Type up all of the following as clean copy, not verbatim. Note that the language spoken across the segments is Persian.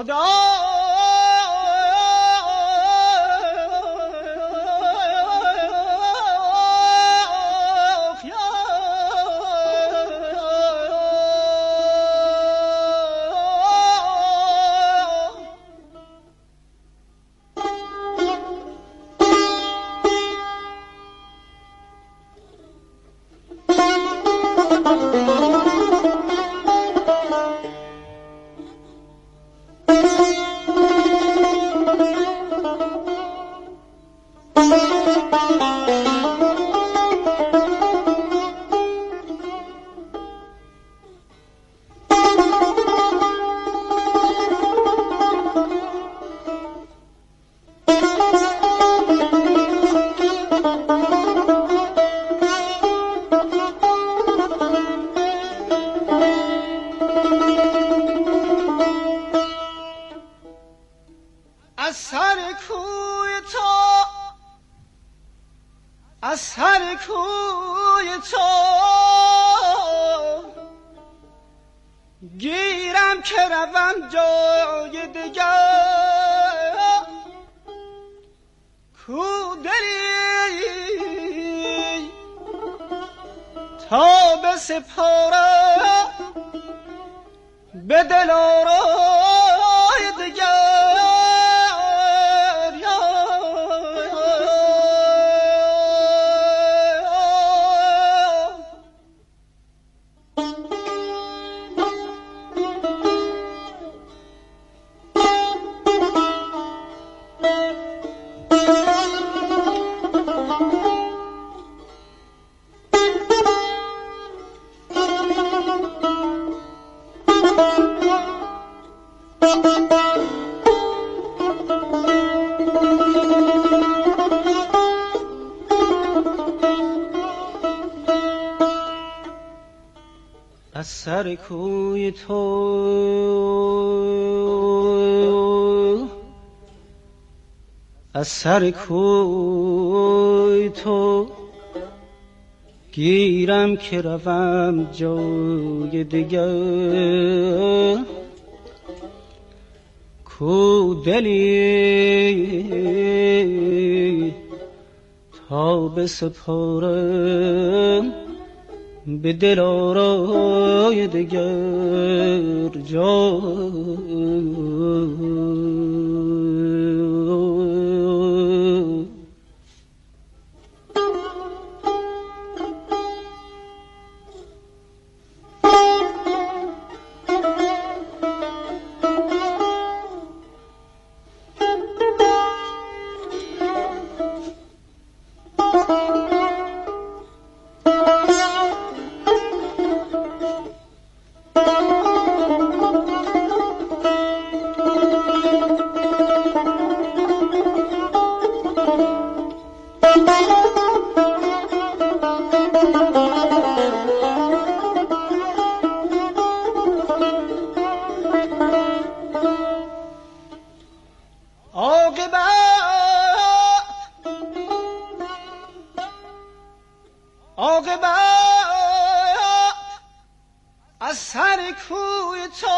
خدا از سر کوی تو گیرم که روم جای دگر کو دلی تا بسپارم به دلارای دگر از سر کوی تو از سر کوی تو گیرم که روم جای دگر کو دلی تا بسپارم به دلارای دگر عاقبت از سر کوی تو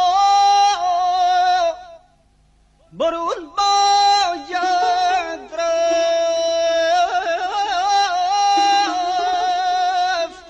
برون باید رفت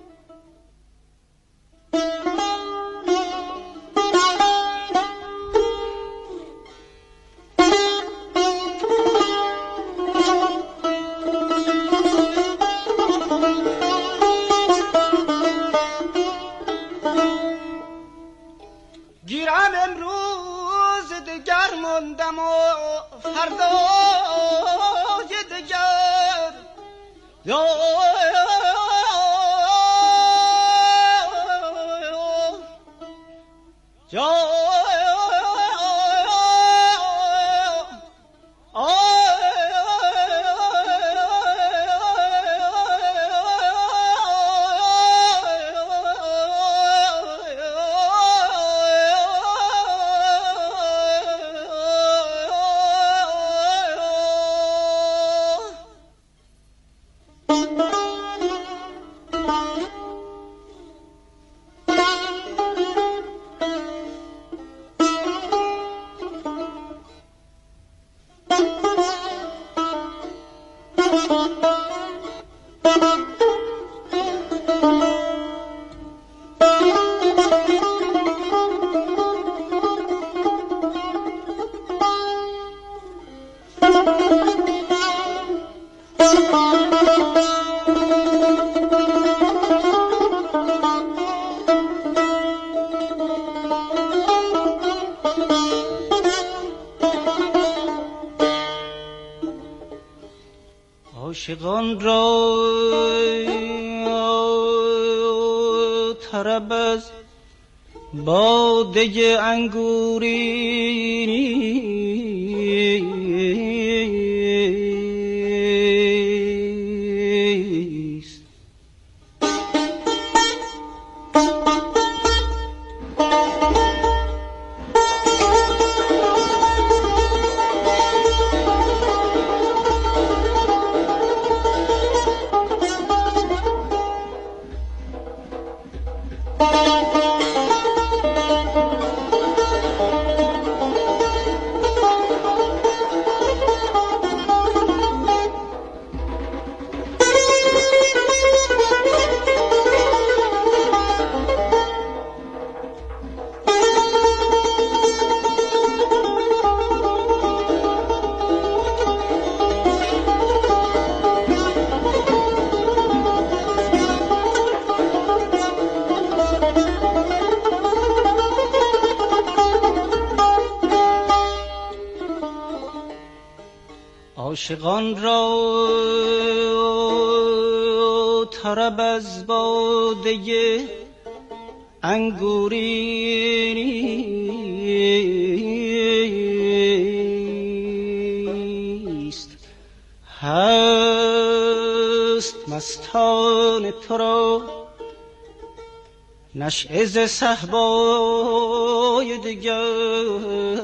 گیرم امروز دگر ماندم و فردای دگر عاشقان را طرب از باده انگوریست. عاشقان را طرب از باده انگوریست. هست مستان تو را نشعه ز صهبای دگر،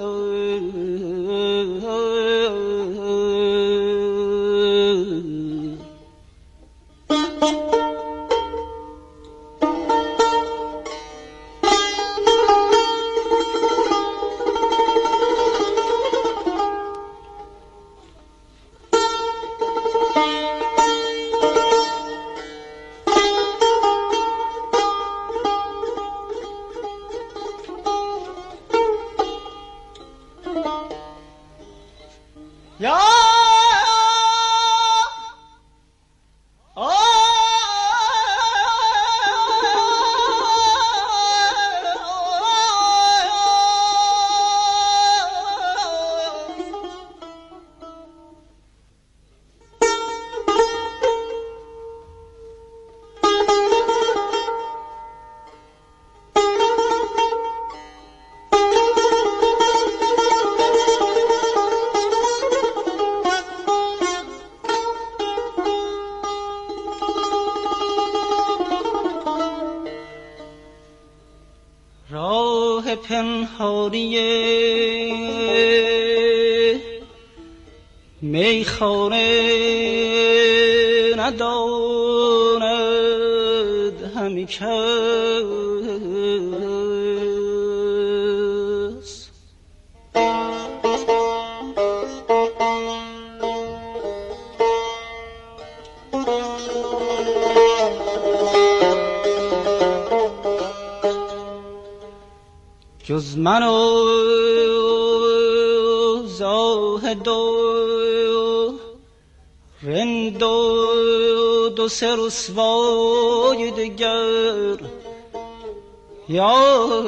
راه پنهانی میخانه نداند همی کس. جز من و زاهد و رند و دو سه رسوای دگر، یا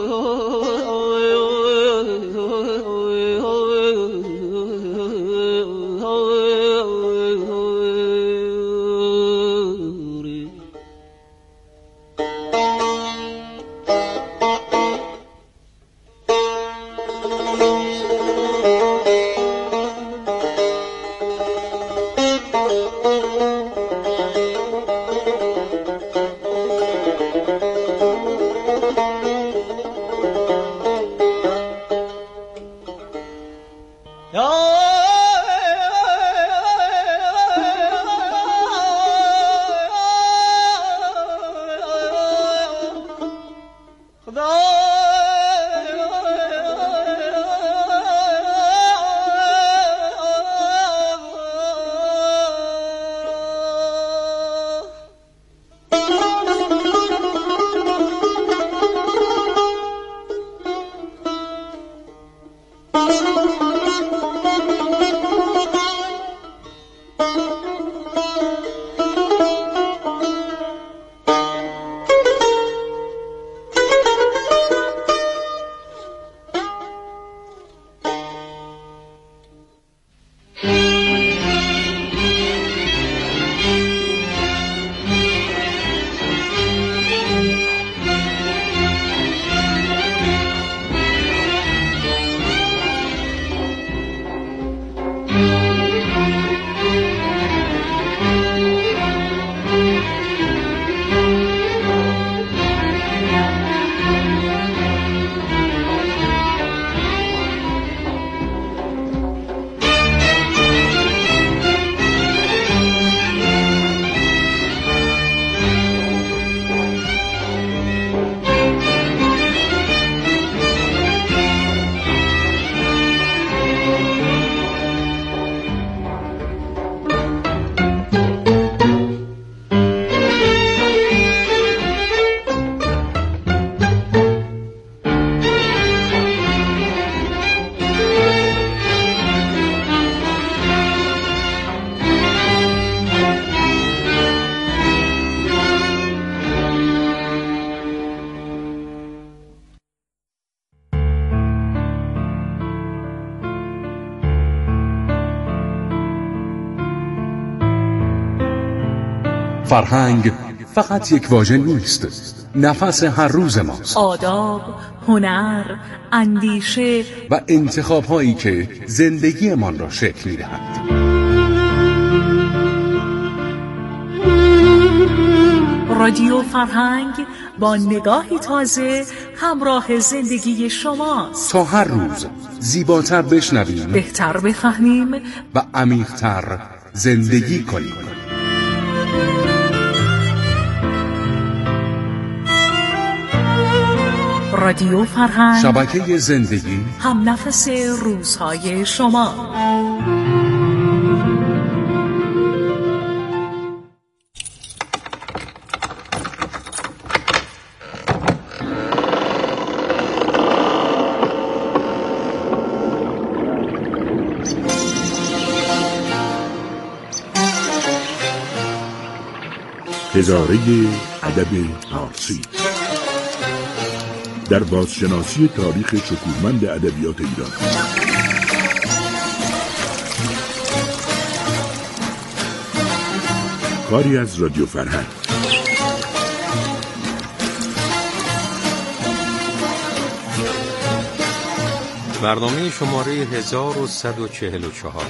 فرهنگ فقط یک واژه نیست، نفس هر روز ماست. آداب، هنر، اندیشه و انتخاب‌هایی که زندگیمان را شکل می‌دهند. رادیو فرهنگ با نگاهی تازه همراه زندگی شماست. تا هر روز زیباتر بشنویم، بهتر بفهمیم و عمیق‌تر زندگی کنیم. رادیو فرهنگ، شبکه زندگی، هم نفس روزهای شما. هزاره ادب پارسی در بازشناسی تاریخ شکوهمند ادبیات ایران. کاری از رادیو فرهنگ. برنامه شماره 1144.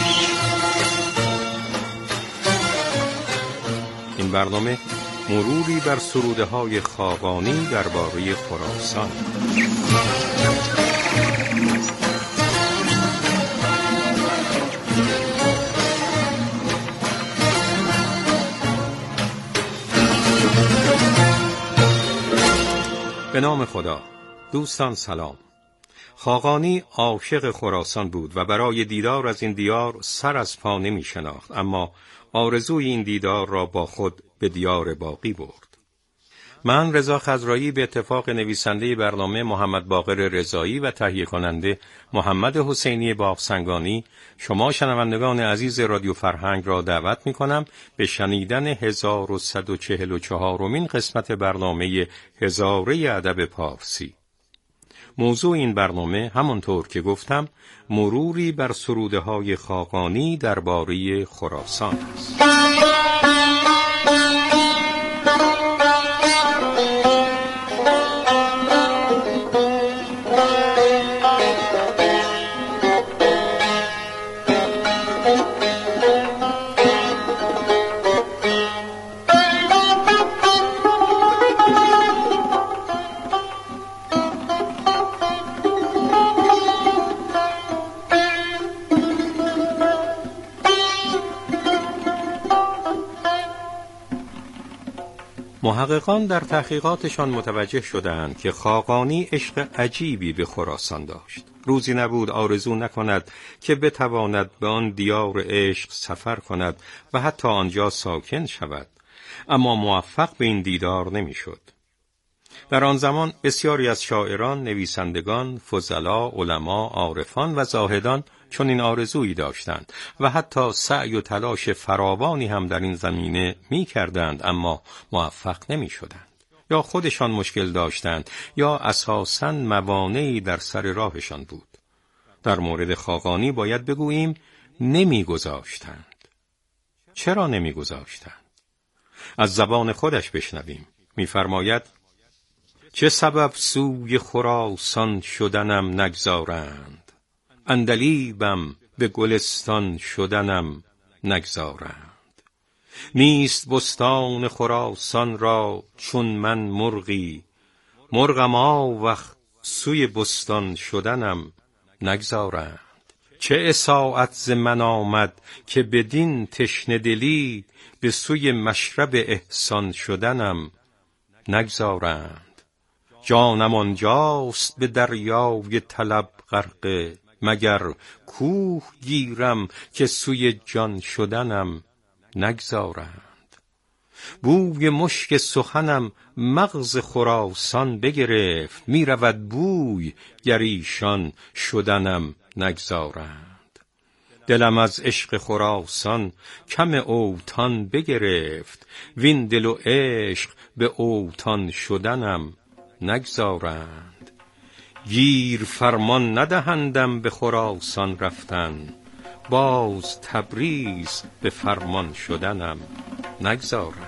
این برنامه مروری بر سروده‌های خاقانی درباره خراسان. به نام خدا. دوستان سلام. خاقانی عاشق خراسان بود و برای دیدار از این دیار سر از پا نمی شناخت، اما آرزوی این دیدار را با خود به دیار باقی برد. من رضا خضرایی به اتفاق نویسنده برنامه محمد باقر رضایی و تهیه کننده محمد حسینی باغسنگانی شما شنوندگان عزیز رادیو فرهنگ را دعوت می کنم به شنیدن 1144مین قسمت برنامه هزاره ادب پارسی. موضوع این برنامه همانطور که گفتم مروری بر سروده‌های خاقانی درباره خراسان است. محققان در تحقیقاتشان متوجه شدند که خاقانی عشق عجیبی به خراسان داشت. روزی نبود آرزو نکند که بتواند به آن دیار عشق سفر کند و حتی آنجا ساکن شود، اما موفق به این دیدار نمیشد. در آن زمان بسیاری از شاعران، نویسندگان، فضلا، علما، عارفان و زاهدان چون این آرزویی داشتند و حتی سعی و تلاش فراوانی هم در این زمینه می کردند، اما موفق نمی شدند. یا خودشان مشکل داشتند یا اساساً موانعی در سر راهشان بود. در مورد خاقانی باید بگوییم نمی گذاشتند. چرا نمی گذاشتند؟ از زبان خودش بشنویم. می فرماید چه سبب سوی خراسان شدنم نگذارند، عندلیبم به گلستان شدنم نگذارند. نیست بستان خراسان را چون من مرغی، مرغم آوخ سوی بستان شدنم نگذارند. چه اساءت ز من آمد که بدین تشنه دلی، به سوی مشرب احسان شدنم نگذارند. جانم آنجاست به دریای طلب غرقه، مگر کوه گیرم که سوی جان شدنم نگذارند. بوی مشک سخنم مغز خراسان بگرفت، می رود بوی گر ایشان شدنم نگذارند. دلم از عشق خراسان کم اوطان بگرفت، وین دل و عشق به اوطان شدنم نگذارند. گیر فرمان ندهندم به خراسان رفتن، باز تبریز به فرمان شدنم نگذارم.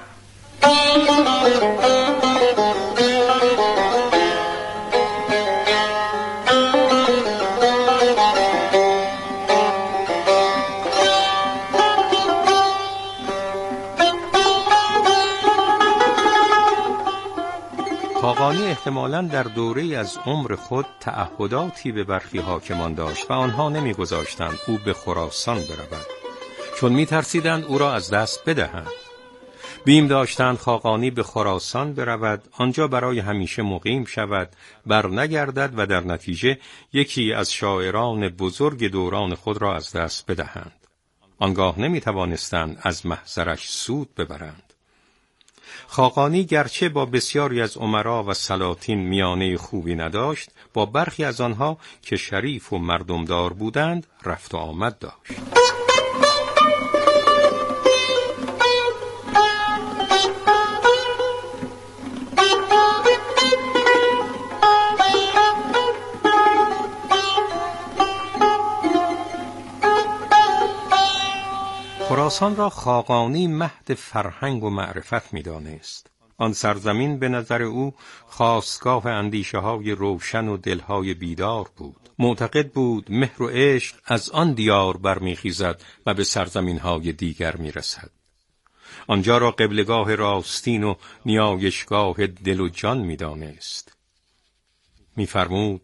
خاقانی احتمالاً در دوره‌ای از عمر خود تعهداتی به برخی حاکمان داشت و آنها نمی‌گذاشتند او به خراسان برود، چون می‌ترسیدند او را از دست بدهند. بیم داشتند خاقانی به خراسان برود، آنجا برای همیشه مقیم شود، برنگردد و در نتیجه یکی از شاعران بزرگ دوران خود را از دست بدهند. آنگاه نمی‌توانستند از محضرش سود ببرند. خاقانی گرچه با بسیاری از امرا و سلاطین میانه خوبی نداشت، با برخی از آنها که شریف و مردمدار بودند رفت و آمد داشت. خراسان را خاقانی مهد فرهنگ و معرفت می‌دانست. آن سرزمین به نظر او خاستگاه اندیشه‌های روشن و دلهای بیدار بود. معتقد بود مهر و عشق از آن دیار برمیخیزد و به سرزمین‌های دیگر میرسد. آنجا را قبلگاه راستین و نیایشگاه دل و جان می‌دانست. می‌فرمود: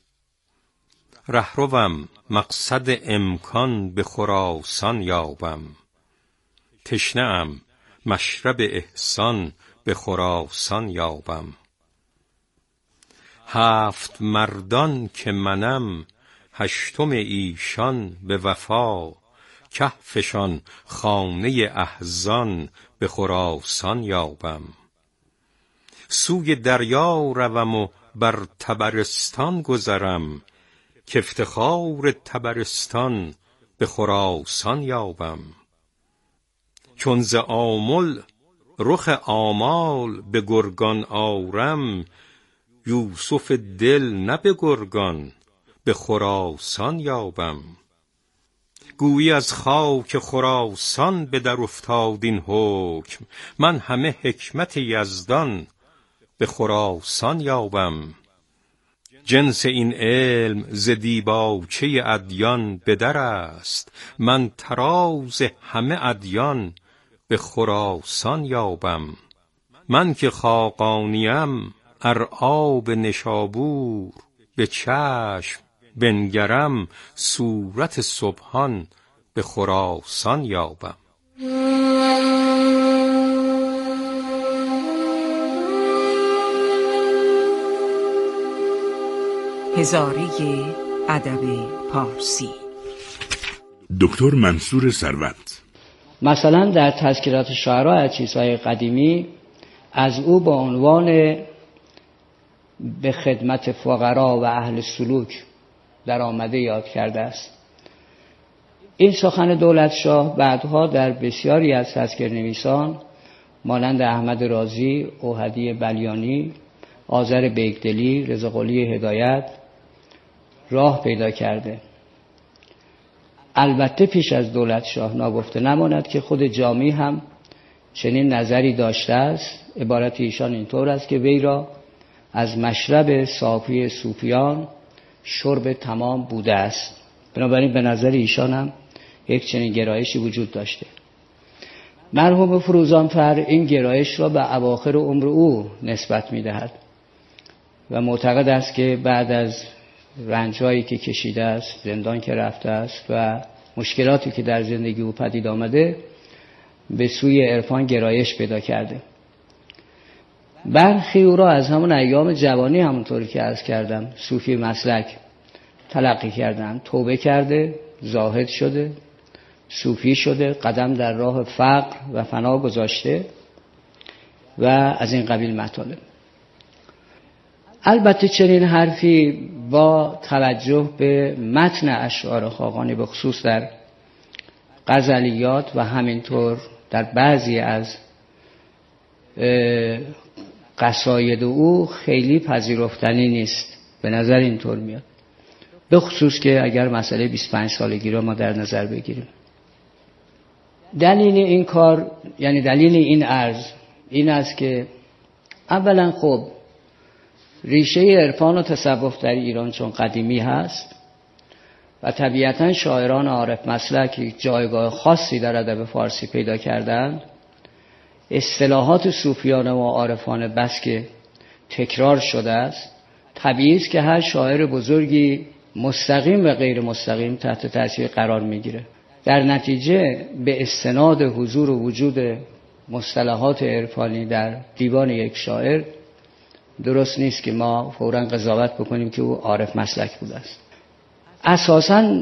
رهروم مقصد امکان به خراسان یابم، تشنه‌ام مشرب احسان به خراسان یابم. 7 مردان که منم 8م ایشان به وفا، کهفشان خانه احزان به خراسان یابم. سوی دریا روم و بر طبرستان گذرم، که افتخار طبرستان به خراسان یابم. چون ز آمل رخ آمال به گرگان آرم، یوسف دل نه به گرگان به خراسان یابم. گویی از خاک خراسان به در افتاد این حکم، من همه حکمت یزدان به خراسان یابم. جنس این علم ز دیباچه ادیان به در است، من طراز همه ادیان به خراسان یابم. من که خاقانیم ار آب نشابور، به چشم بنگرم صورت سبحان به خراسان یابم. هزاره ادب پارسی. دکتر منصور ثروت. مثلا در تذکرات شعرا از چیزهای قدیمی از او با عنوان به خدمت فقرا و اهل سلوک در آمده یاد کرده است. این سخن دولت شاه بعدها در بسیاری از تذکرنویسان مانند احمد رازی، اوحدی بلیانی، آذر بیگدلی، رضا قلی هدایت راه پیدا کرده. البته پیش از دولت شاه ناگفته نماند که خود جامی هم چنین نظری داشته است. عبارت ایشان اینطور است که وی را از مشرب صافی صوفیان شرب تمام بوده است. بنابراین به نظر ایشان هم یک چنین گرایشی وجود داشته. مرحوم فروزانفر این گرایش را به اواخر عمر او نسبت می‌دهد و معتقد است که بعد از رنجایی که کشیده است، زندان که رفته است و مشکلاتی که در زندگی او پدید آمده، به سوی عرفان گرایش پیدا کرده. برخی او را از همون ایام جوانی، همونطوری که عرض کردم، صوفی مسلک تلقی کردن. توبه کرده، زاهد شده، صوفی شده، قدم در راه فقر و فنا گذاشته و از این قبیل مطالب. البته چنین حرفی با توجه به متن اشعار خاقانی به خصوص در غزلیات و همینطور در بعضی از قصاید او خیلی پذیرفتنی نیست. به نظر اینطور میاد، به خصوص که اگر مسئله 25 سالگی را ما در نظر بگیریم. دلیل این کار، یعنی دلیل این عرض این است که اولا خب ریشه عرفان و تصوف در ایران چون قدیمی هست و طبیعتا شاعران عارف مسلک جایگاه خاصی در ادب فارسی پیدا کردند، اصطلاحات صوفیانه و عارفانه بس که تکرار شده است، طبیعی است که هر شاعر بزرگی مستقیم و غیر مستقیم تحت تاثیر قرار میگیره. در نتیجه به استناد حضور و وجود مصطلحات عرفانی در دیوان یک شاعر درست نیست که ما فوراً قضاوت بکنیم که او عارف مسلک بوده است. اساساً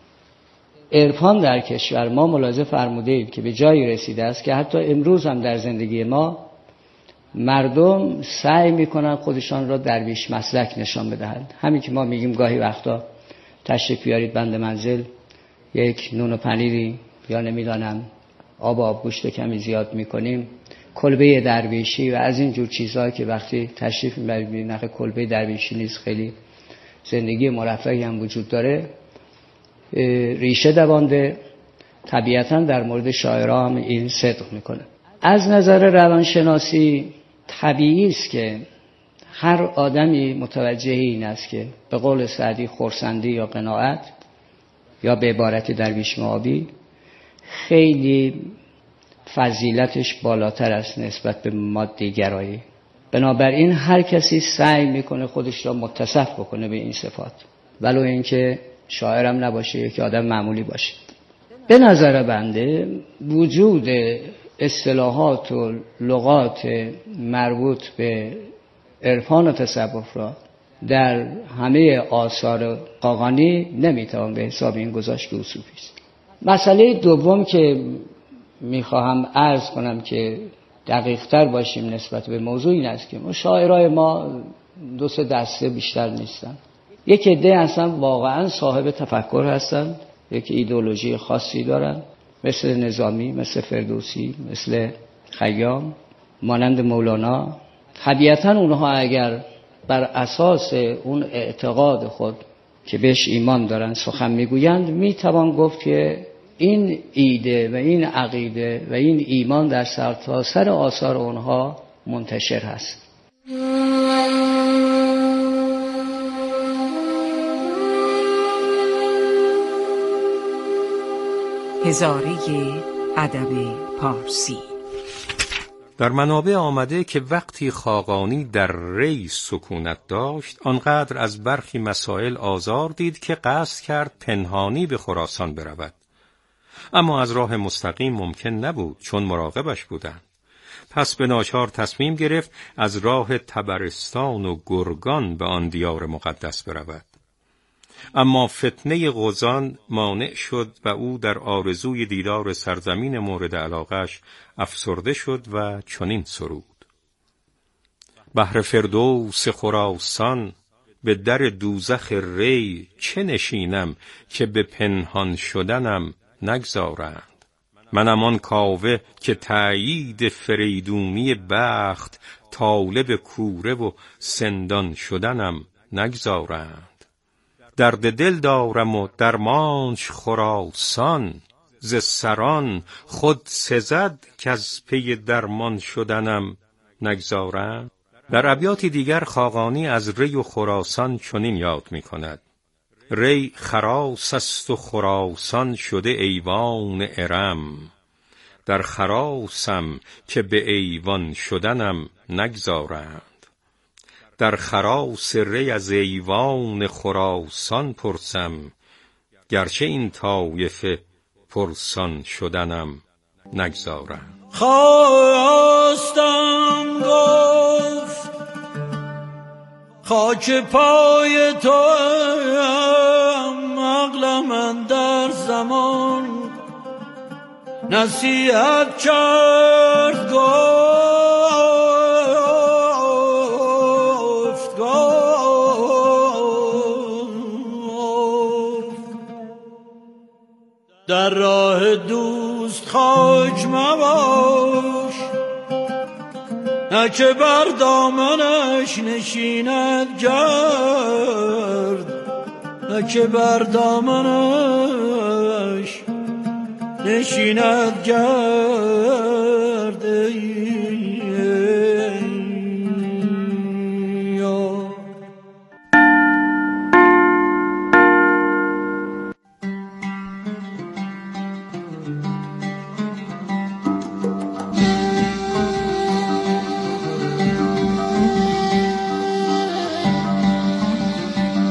عرفان در کشور ما ملاحظه فرمودید که به جایی رسیده است که حتی امروز هم در زندگی ما مردم سعی میکنن خودشان را درویش مسلک نشان بدهند. همین که ما میگیم گاهی وقتا تشریف بیارید بند منزل، یک نون و پنیری یا نمیدانم آب گوشت کمی زیاد میکنیم، کلبه درویشی و از این جور چیزها که وقتی تشریف میبرید نخ کلبه درویشی نیست، خیلی زندگی مرفهی هم وجود داره، ریشه دوانده. طبیعتا در مورد شاعرها هم این صدق میکنه. از نظر روانشناسی طبیعی است که هر آدمی متوجه این است که به قول سعدی خرسندی یا قناعت یا به عبارت درویش مآبی خیلی فضیلتش بالاتر است نسبت به مادی گرایی. بنابراین هر کسی سعی میکنه خودش را متصف بکنه به این صفات، ولو اینکه شاعرم نباشه، یک آدم معمولی باشه. به نظر بنده وجود اصطلاحات و لغات مربوط به عرفان و تصوف را در همه آثار خاقانی نمیتوان به حساب این گذاشت که صوفی است. مسئله دوم که میخواهم عرض کنم که دقیق تر باشیم نسبت به موضوع این است که شاعرای ما دو سه دسته بیشتر نیستن. یک عده هستن واقعا صاحب تفکر هستن، یک ایدئولوژی خاصی دارن، مثل نظامی، مثل فردوسی، مثل خیام، مانند مولانا. طبیعتا اونها اگر بر اساس اون اعتقاد خود که بهش ایمان دارن سخن میگویند، میتوان گفت که این ایده و این عقیده و این ایمان در سرتاسر آثار اونها منتشر هست. هزاره ادب پارسی. در منابع آمده که وقتی خاقانی در ری سکونت داشت، آنقدر از برخی مسائل آزار دید که قصد کرد پنهانی به خراسان برود، اما از راه مستقیم ممکن نبود چون مراقبش بودند. پس به ناچار تصمیم گرفت از راه طبرستان و گرگان به آن دیار مقدس برود. اما فتنه غزان مانع شد و او در آرزوی دیدار سرزمین مورد علاقش افسرده شد و چنین سرود: بهر فردوس خراسان به در دوزخ ری چه نشینم که به پنهان شدنم نگذارند. منم آن کاوه که تأیید فریدونی بخت طالب کوره و سندان شدنم نگذارند. درد دل دارم و درمانش خراسان، ز سران خود سزد که از پی درمان شدنم نگذارند. در ابیاتی دیگر خاقانی از ری و خراسان چنین یاد می کند: ری خراس است و خراسان شده ایوان ارم، در خراسم که به ایوان شدنم نگذارند. در خراس ری از ایوان خراسان پرسم، گرچه این طایفه پرسان شدنم نگذارند. خواستم گفت خاک پای تو عقل من در زمان نصیحت کرد، در راه دوست خاک مباش، نه که بر دامنش نشیند گرد، نه که بر دامنش نشیند گرد